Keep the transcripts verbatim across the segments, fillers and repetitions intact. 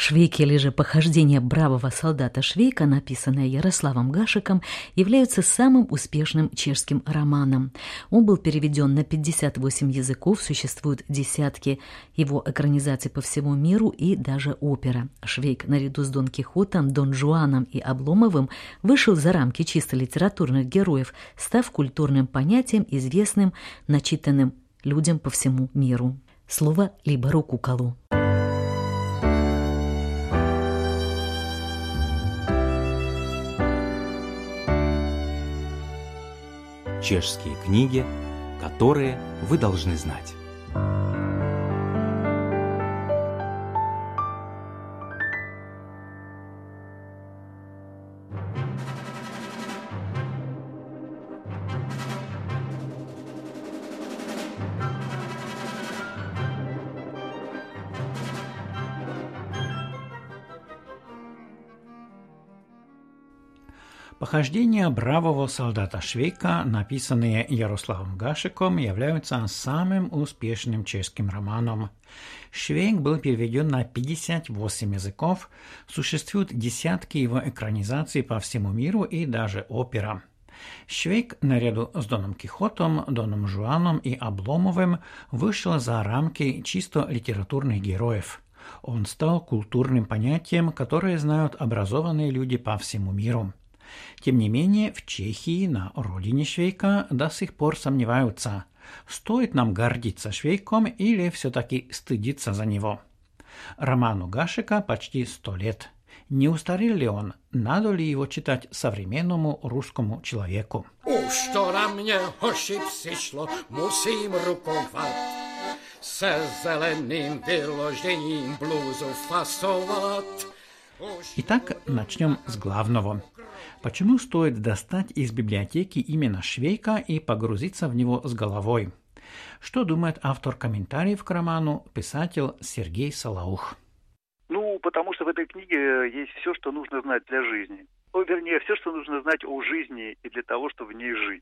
Швейк или же «Похождение бравого солдата Швейка», написанное Ярославом Гашеком, является самым успешным чешским романом. Он был переведен на пятьдесят восемь языков, существуют десятки его экранизаций по всему миру и даже опера. Швейк наряду с Дон Кихотом, Дон Жуаном и Обломовым вышел за рамки чисто литературных героев, став культурным понятием, известным, начитанным людям по всему миру. Слово Либору Куколу. Чешские книги, которые вы должны знать. Похождения бравого солдата Швейка, написанные Ярославом Гашеком, являются самым успешным чешским романом. Швейк был переведен на пятьдесят восемь языков, существуют десятки его экранизаций по всему миру и даже опера. Швейк наряду с Доном Кихотом, Доном Жуаном и Обломовым вышел за рамки чисто литературных героев. Он стал культурным понятием, которое знают образованные люди по всему миру. Тем не менее, в Чехии, на родине Швейка, до сих пор сомневаются, стоит нам гордиться Швейком или все-таки стыдиться за него. Роману Гашека почти сто лет. Не устарел ли он? Надо ли его читать современному русскому человеку? Уж то на мне, hoši, přišlo, musím rukovat, se zeleným vyložením blůzu fasovat. Итак, начнем с главного. Почему стоит достать из библиотеки именно Швейка и погрузиться в него с головой? Что думает автор комментариев к роману, писатель Сергей Солоух? Ну, потому что в этой книге есть все, что нужно знать для жизни. Ну, вернее, все, что нужно знать о жизни и для того, чтобы в ней жить.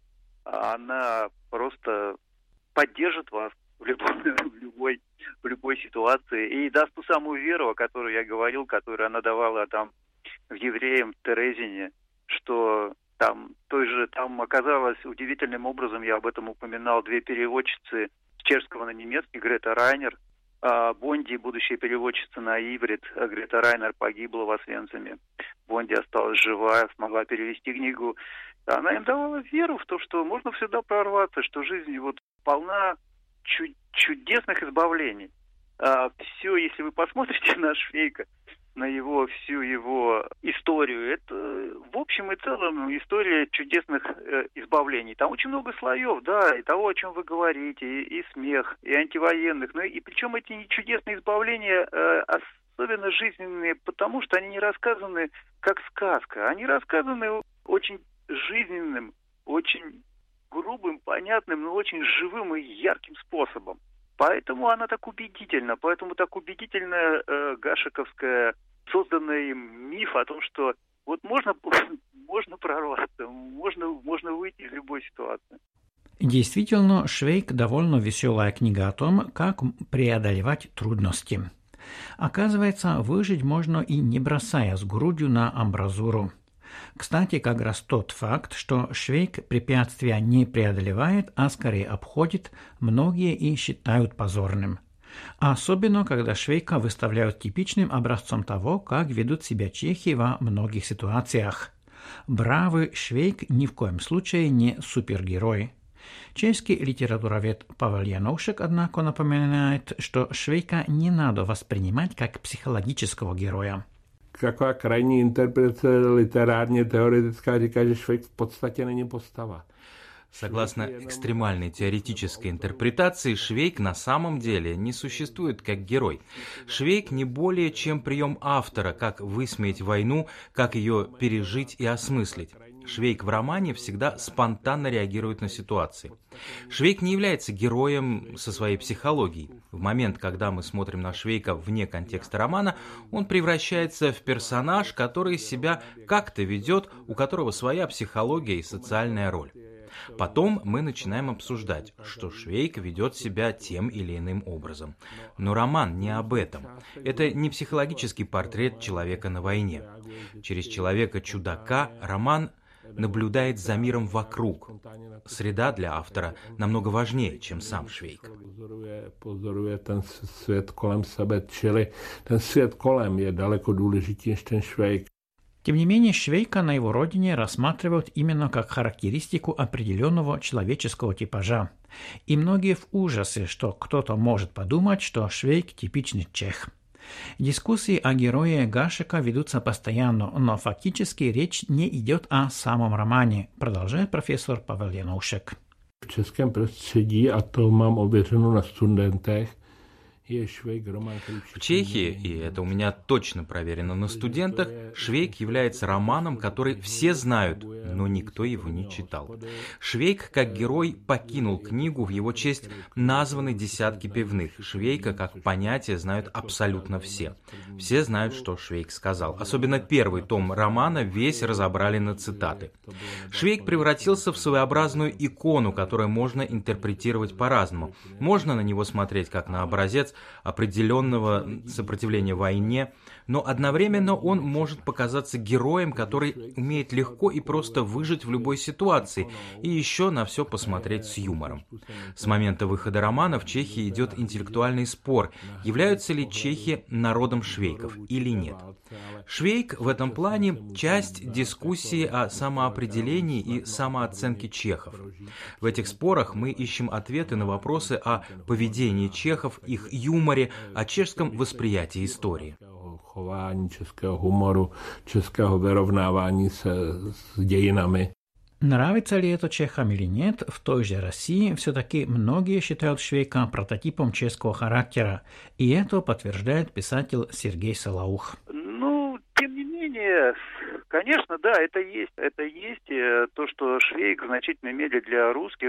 Она просто поддержит вас в любой, в любой, в любой ситуации и даст ту самую веру, о которой я говорил, которую она давала там в евреям в Терезине, что там той же там оказалось удивительным образом, я об этом упоминал, две переводчицы с чешского на немецкий, Грета Райнер, а Бонди, будущая переводчица на иврит, Грета Райнер погибла в Освенциме. Бонди осталась жива, смогла перевести книгу. Она им давала веру в то, что можно всегда прорваться, что жизнь вот полна чудесных избавлений. А, все, если вы посмотрите на Швейка, на его всю его историю, это в общем и целом история чудесных э, избавлений. Там очень много слоев, да, и того, о чем вы говорите, и, и смех, и антивоенных. Ну и причем эти чудесные избавления э, особенно жизненные, потому что они не рассказаны как сказка, они рассказаны очень жизненным, очень грубым, понятным, но очень живым и ярким способом. Поэтому она так убедительна, поэтому так убедительна э, гашековская, созданный им миф о том, что вот можно, можно прорваться, можно, можно выйти из любой ситуации. Действительно, Швейк довольно веселая книга о том, как преодолевать трудности. Оказывается, выжить можно и не бросая с грудью на амбразуру. Кстати, как раз тот факт, что Швейк препятствия не преодолевает, а скорее обходит, многие и считают позорным. Особенно, когда Швейка выставляют типичным образцом того, как ведут себя чехи во многих ситуациях. Бравый Швейк ни в коем случае не супергерой. Чешский литературовед Павел Janoušek, однако, напоминает, что Швейка не надо воспринимать как психологического героя. Taková krajní interpretace literárně teoretická říká, že Švejk v podstatě není postava. Согласно экстремальной теоретической интерпретации, Швейк на самом деле не существует как герой. Швейк не более чем прием автора, как высмеять войну, как ее пережить и осмыслить. Швейк в романе всегда спонтанно реагирует на ситуации. Швейк не является героем со своей психологией. В момент, когда мы смотрим на Швейка вне контекста романа, он превращается в персонаж, который себя как-то ведет, у которого своя психология и социальная роль. Потом мы начинаем обсуждать, что Швейк ведет себя тем или иным образом. Но роман не об этом. Это не психологический портрет человека на войне. Через человека-чудака роман наблюдает за миром вокруг. Среда для автора намного важнее, чем сам Швейк. Pozoruje ten svět kolem sebe, čili ten svět kolem je daleko důležitější než ten Švejk. Тем не менее, Швейка на его родине рассматривают именно как характеристику определенного человеческого типажа. И многие в ужасе, что кто-то может подумать, что Швейк – типичный чех. Дискуссии о герое Гашека ведутся постоянно, но фактически речь не идет о самом романе, продолжает профессор Павел Janoušek. V českém prostředí, a to mám ověřeno na studentech, в Чехии, и это у меня точно проверено на студентах, Швейк является романом, который все знают, но никто его не читал. Швейк, как герой, покинул книгу, в его честь названы десятки певных. Швейка, как понятие, знают абсолютно все. Все знают, что Швейк сказал. Особенно первый том романа весь разобрали на цитаты. Швейк превратился в своеобразную икону, которую можно интерпретировать по-разному. Можно на него смотреть как на образец определенного сопротивления войне, но одновременно он может показаться героем, который умеет легко и просто выжить в любой ситуации и еще на все посмотреть с юмором. С момента выхода романа в Чехии идет интеллектуальный спор, являются ли чехи народом швейков или нет. Швейк в этом плане часть дискуссии о самоопределении и самооценке чехов. В этих спорах мы ищем ответы на вопросы о поведении чехов, их юморе, о чешском восприятии истории. Chování českého humoru, českého vyrovnávání se s dějinami. Нравится ли это чехам или нет, в той же России все-таки многие считают Швейка прототипом чешского характера, и это подтверждает писатель Сергей Солоух. Ну, тем не менее, конечно, да, это есть, это есть то, что Швейк в значительной мере для русских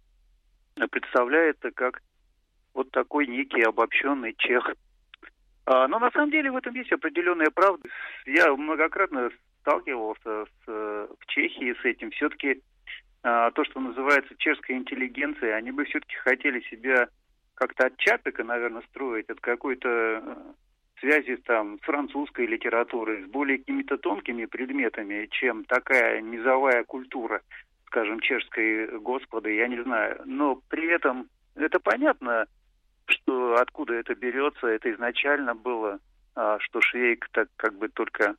представляется как вот такой некий обобщенный чех. Но на самом деле в этом есть определенная правда. Я многократно сталкивался с, в Чехии с этим. Все-таки а, то, что называется чешской интеллигенцией, они бы все-таки хотели себя как-то от Чапика, наверное, строить, от какой-то связи там, с французской литературой, с более какими-то тонкими предметами, чем такая низовая культура, скажем, чешской господы, я не знаю. Но при этом это понятно, что откуда это берется, это изначально было, а, что Швейк так как бы только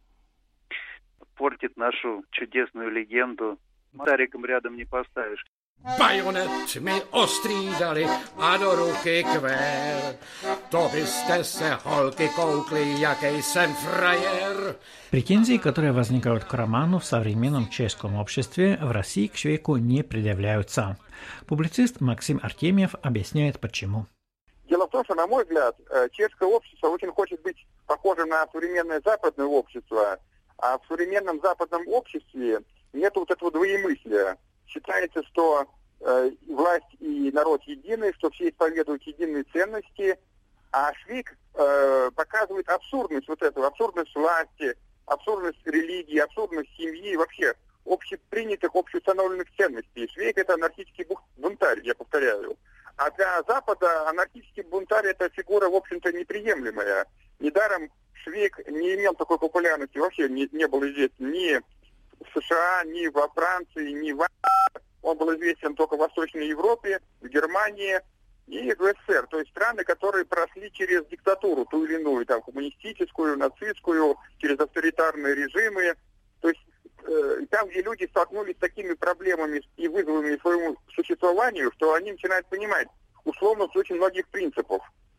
портит нашу чудесную легенду. Стариком рядом не поставишь. Bajonet mi ostřídali a do ruky kvér. To byste se holky koukli, jaký jsem frajer. Претензии, которые возникают к роману в современном чешском обществе, в России к Швейку не предъявляются. Публицист Максим Артемьев объясняет, почему. Дело в том, что, на мой взгляд, чешское общество очень хочет быть похожим на современное западное общество, а в современном западном обществе нет вот этого двоемыслия. Считается, что э, власть и народ едины, что все исповедуют единые ценности, а Швейк э, показывает абсурдность вот этого, абсурдность власти, абсурдность религии, абсурдность семьи, вообще общепринятых, общеустановленных ценностей. Швейк – это анархический бунтарь, я повторяю. А для Запада анархический бунтарь – это фигура, в общем-то, неприемлемая. Недаром Швейк не имел такой популярности, вообще не, не был известен ни в США, ни во Франции, ни в Он был известен только в Восточной Европе, в Германии и в СССР. То есть страны, которые прошли через диктатуру ту или иную, там, коммунистическую, нацистскую, через авторитарные режимы. То есть э, там, где люди столкнулись с такими проблемами и вызовами своему существованию, что они начинают понимать условность очень многих принципов.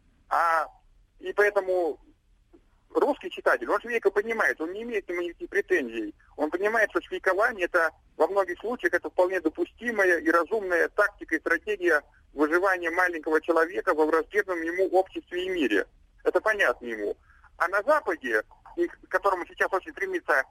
А, и поэтому русский читатель, он Швейка понимает, он не имеет к нему никаких претензий. Он понимает, что швейкование – это во многих случаях это вполне допустимая и разумная тактика и стратегия выживания маленького человека во враждебном ему обществе и мире. Это понятно ему. А на Западе, к которому сейчас очень стремится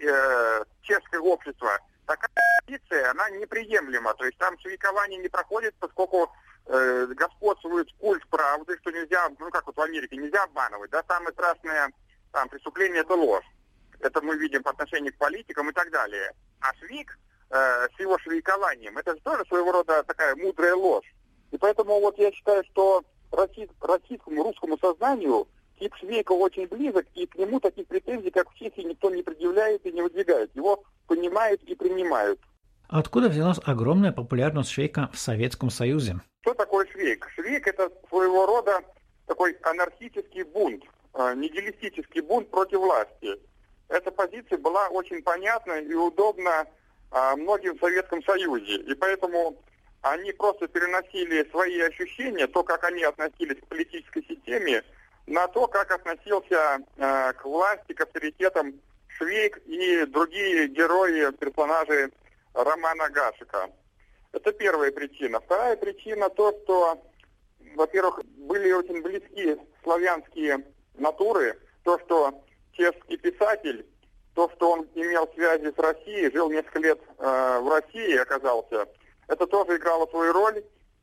э, чешское общество, такая позиция, она неприемлема. То есть там швейкование не проходит, поскольку э, господствует культ правды, что нельзя, ну как вот в Америке, нельзя обманывать. Да, самое страшное там, преступление – это ложь. Это мы видим по отношению к политикам и так далее. А Швейк э, с его швейкованием. Это же тоже своего рода такая мудрая ложь. И поэтому вот я считаю, что россий, российскому, русскому сознанию тип Швейка очень близок, и к нему таких претензий, как в Чехии, никто не предъявляет и не выдвигает. Его понимают и принимают. Откуда взялась огромная популярность Швейка в Советском Союзе? Что такое Швейк? Швейк – это своего рода такой анархический бунт, нигилистический бунт против власти. Эта позиция была очень понятна и удобна многим в Советском Союзе. И поэтому они просто переносили свои ощущения, то, как они относились к политической системе, на то, как относился э, к власти, к авторитетам Швейк и другие герои, персонажи романа Гашека. Это первая причина. Вторая причина то, что, во-первых, были очень близки славянские натуры, то, что чешский писатель, то, что он имел связи с Россией, жил несколько лет э, в России, оказался, это тоже играло свою роль.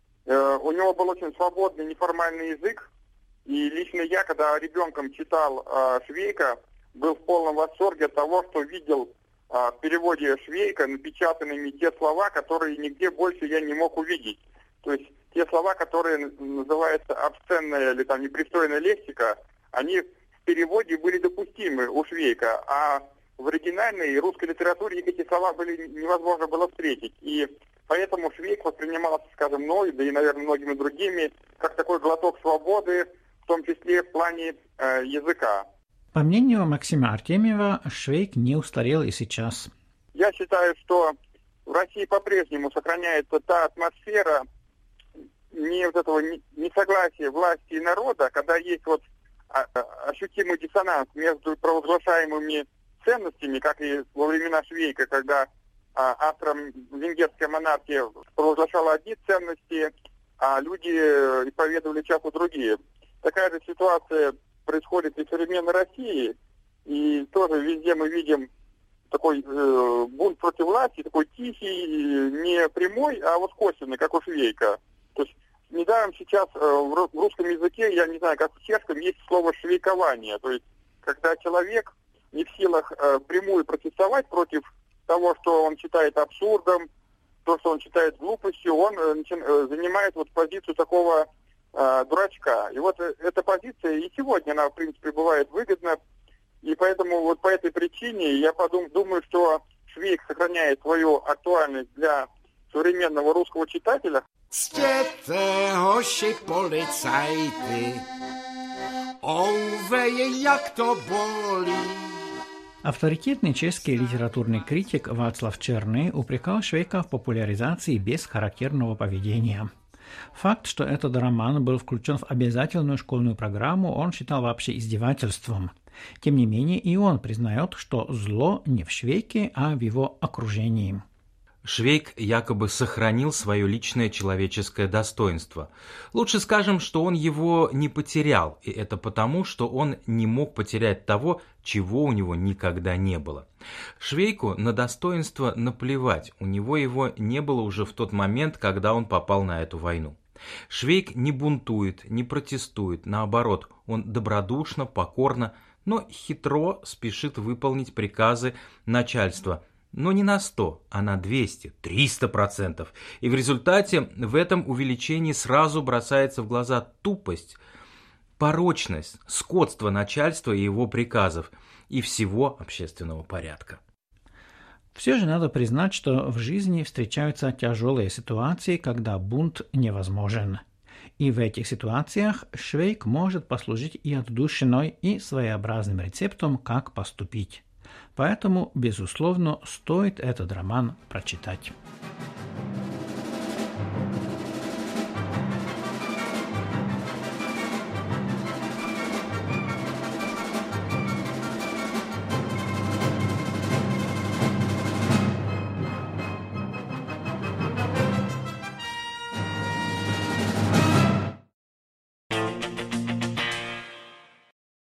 Э, у него был очень свободный неформальный язык. И лично я, когда ребенком читал э, Швейка, был в полном восторге от того, что видел э, в переводе Швейка напечатанными те слова, которые нигде больше я не мог увидеть. То есть те слова, которые называются обсценная или там непристойная лексика, они в переводе были допустимы у Швейка, а в оригинальной русской литературе их эти слова были невозможно было встретить. И поэтому Швейк воспринимался, скажем, мной, да и, наверное, многими другими, как такой глоток свободы, в том числе в плане э, языка. По мнению Максима Артемьева, Швейк не устарел и сейчас. Я считаю, что в России по-прежнему сохраняется та атмосфера не вот этого несогласия власти и народа, когда есть вот ощутимый диссонанс между провозглашаемыми ценностями, как и во времена Швейка, когда автором венгерская монархия провозглашала одни ценности, а люди исповедовали часто другие. Такая же ситуация происходит и в современной России, и тоже везде мы видим такой э, бунт против власти, такой тихий, не прямой, а вот косвенный, как у Швейка. То есть недаром сейчас э, в русском языке, я не знаю, как в чешском, есть слово «швейкование», то есть когда человек не в силах э, прямую протестовать против того, что он считает абсурдом, то, что он считает глупостью, он э, э, занимает вот позицию такого дурачка. И вот эта позиция и сегодня, она, в принципе, бывает выгодна. И поэтому вот по этой причине я подум, думаю, что Швейк сохраняет свою актуальность для современного русского читателя. Jděte, hoši policajty, ouveje, jak to bolí. Авторитетный чешский литературный критик Václav Černý упрекал Швейка в популяризации бесхарактерного поведения. Факт, что этот роман был включен в обязательную школьную программу, он считал вообще издевательством. Тем не менее, и он признает, что зло не в Швейке, а в его окружении. Швейк якобы сохранил свое личное человеческое достоинство. Лучше скажем, что он его не потерял, и это потому, что он не мог потерять того, чего у него никогда не было. Швейку на достоинство наплевать, у него его не было уже в тот момент, когда он попал на эту войну. Швейк не бунтует, не протестует, наоборот, он добродушно, покорно, но хитро спешит выполнить приказы начальства. Но не на сто, а на двести, триста процентов. И в результате в этом увеличении сразу бросается в глаза тупость, порочность, скотство начальства и его приказов и всего общественного порядка. Все же надо признать, что в жизни встречаются тяжелые ситуации, когда бунт невозможен. И в этих ситуациях Швейк может послужить и отдушиной, и своеобразным рецептом, как поступить. Поэтому, безусловно, стоит этот роман прочитать.